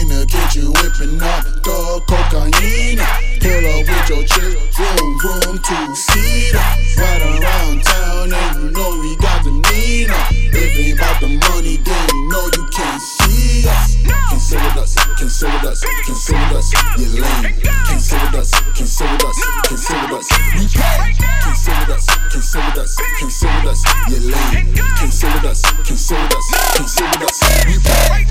In the kitchen whipping up the cocaine. Pull up with your chick, vroom vroom two-seater. Right around town and you know we got the Nina. If ain't about the money then you know you can't see us. Can't sit with us, can't sit with us, can't sit with us, you lame. Can't sit with us, can't sit with us, can't sit with us, we pay. Can't sit with us, can't sit with us, can't sit with us, you lame. Can't sit with us, can't sit with us, can't sit with us, we pay.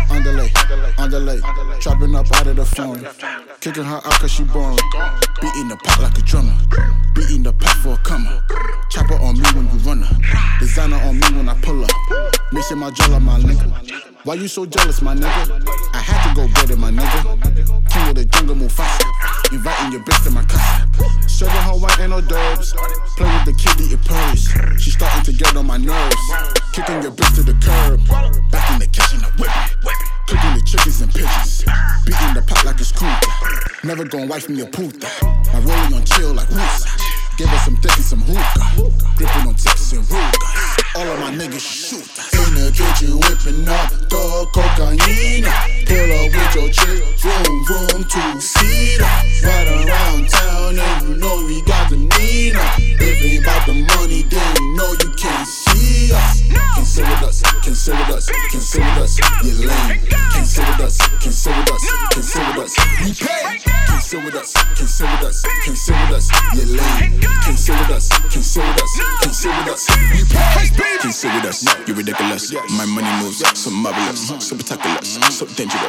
Underlay, chopping up out of the phone. Kicking her out cause she boring. Beating the pot like a drummer. Beating the pot for a comer. Chopper on me when you run her. Designer on me when I pull up. Missing my jello, my nigga. Why you so jealous, my nigga? I had to go get it, my nigga. King of the jungle, Mufasa. Inviting your bitch to my casa. Serving her white and no dubs. Play with the kid, eating purse. She starting to get on my nerves. Kicking your bitch to the curb. Back in the kitchen, I whip it. Cooking the chickens and pigeons. Beating the pot like a scooter. Never gon' wife me a puta. My rolling on chill like Wusa. Give her some dick and some hookah. Gripping on tips and rugas. All of my niggas shoot. In the kitchen whipping up the cocaine. Pull up with your chick, vroom vroom two-seater. Right around town and you know we got the Nina. If ain't about the money then you know you can't see us. Can't sit with us, can't sit with us, can't sit with us, you lame. Can't sit with us, can't sit with us, can't sit with us, we pay. Can't sit with us, can't sit with us, can't sit with us, you lame. Can't sit with us, can't sit with us, can't sit with us, we pay. Can't sit with us, you're ridiculous. My money moves so marvelous, so spectacular, so dangerous.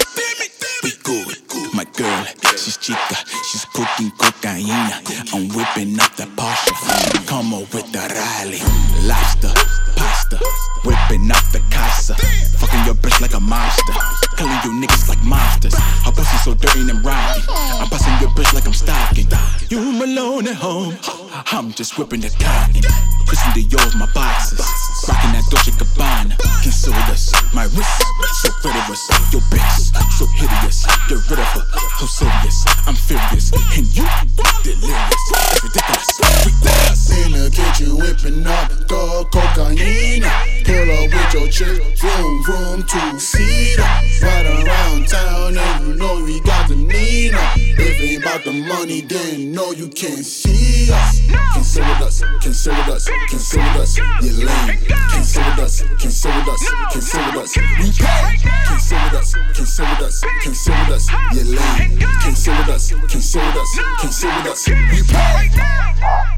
We good, my girl, she's chica, she's cooking cocaine. I'm whipping up the Porsche, come on with the Riley. Lobster, pasta, whipping up the casa. Fucking your bitch like a monster, killing you niggas like monsters. Her pussy so dirty and rocky, I'm passing your bitch like I'm stalking. You alone at home, I'm just whipping the cotton. Christian Dior's my boxes, rocking that Dolce Gabbana. Can't sit with us, my wrist so rigorous. Your bitch so hideous, get rid of her, so serious. I'm furious, and you delirious. It's ridiculous. In the kitchen whipping up the cocaine. Pull up with your chick, vroom vroom two-seater. Right around town and you know we got the Nina. If ain't about the money then you know you can't see us. Can't sit with us, can't sit with us, can't sit with us, you lame. Can't sit with us, can't sit with us, can't sit with us, we pay. Can't sit with us, can't sit with us, can't sit with us, you lame. Can't sit with us, can't sit with us, can't sit with us, we pay.